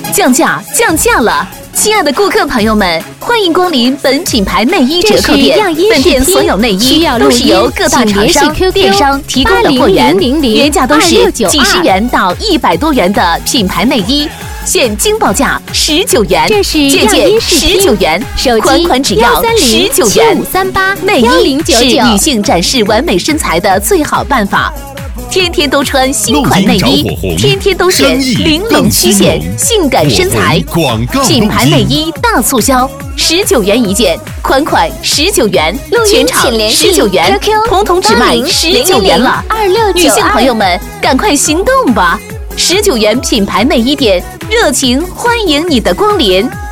降价了！亲爱的顾客朋友们，欢迎光临本品牌内衣折扣店。本店所有内衣都是由各大厂商、电商提供的货源，原价都是几十元到100多元的品牌内衣，现惊报价19元，件19元，款款只要19元。内衣是女性展示完美身材的最好办法。天天都穿新款内衣，天天都选玲珑曲线、性感身材。品牌内衣大促销，19元一件，款款19元，全场19元，统统只卖19元了。女性朋友们，赶快行动吧！19元品牌内衣店，热情欢迎你的光临。